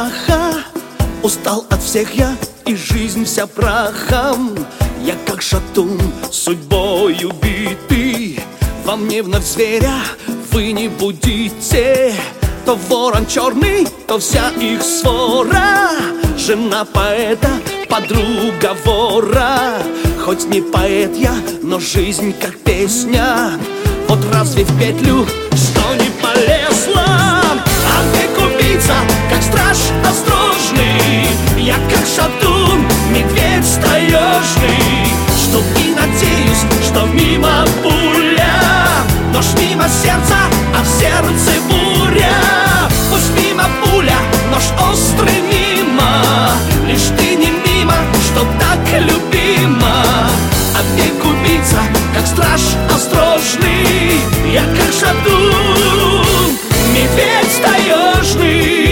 страха. Устал от всех я, и жизнь вся прахом. Я как шатун, судьбой убитый. Во мне вновь зверя вы не будите. То ворон черный, то вся их свора. Жена поэта, подруга вора. Хоть не поэт я, но жизнь как песня. Вот разве в петлю что не полезла? А век убийца, как страж осторожный. Я как шатун, медведь таежный. Жду и надеюсь, что мимо пуля. Нож мимо сердца, а в сердце буря. Пусть мимо пуля, нож острый мимо. Лишь ты не мимо, что так любима. А век убийца, как страж осторожный. Я как шатун, медведь таежный.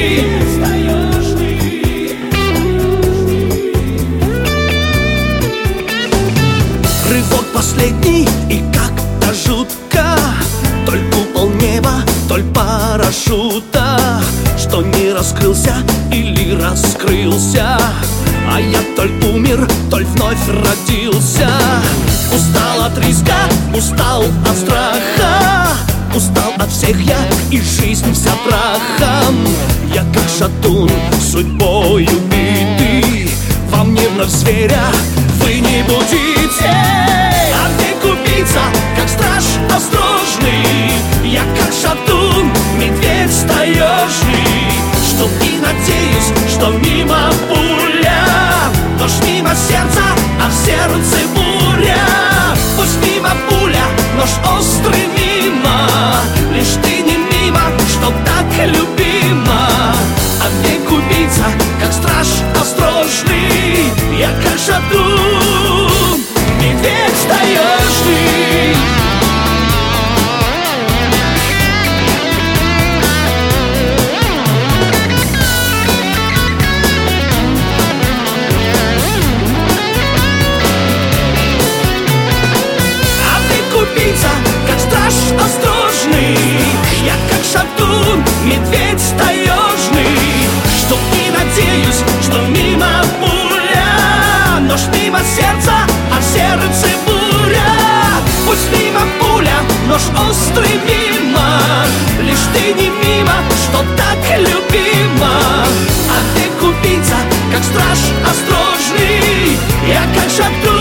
Рывок последний, и как-то жутко. Толь купол неба, толь парашюта. Что не раскрылся или раскрылся. А я толь умер, толь вновь родился. Устал от риска, устал от страха. Устал от всех я, и жизнь вся прахом. Я как шатун, судьбой убитый. Во мне вновь зверя вы не будете. А век убийца, как страж осторожный. Я как шатун, медведь таежный. Жду и надеюсь, что мимо пуля. Нож мимо сердца, а в сердце буря. Пусть мимо пуля, нож острый мимо. Лишь ты не мимо, что так любима. А век убийца, как страж осторожный. Я как шатун, медведь таежный. Как страж осторожный. Я как шатун, медведь таежный. Жду и надеюсь, что мимо пуля. Нож мимо сердца, а в сердце буря. Пусть мимо пуля, нож острый мимо. Лишь ты не мимо, что так любима. А век убийца, как страж осторожный. Я как шатун.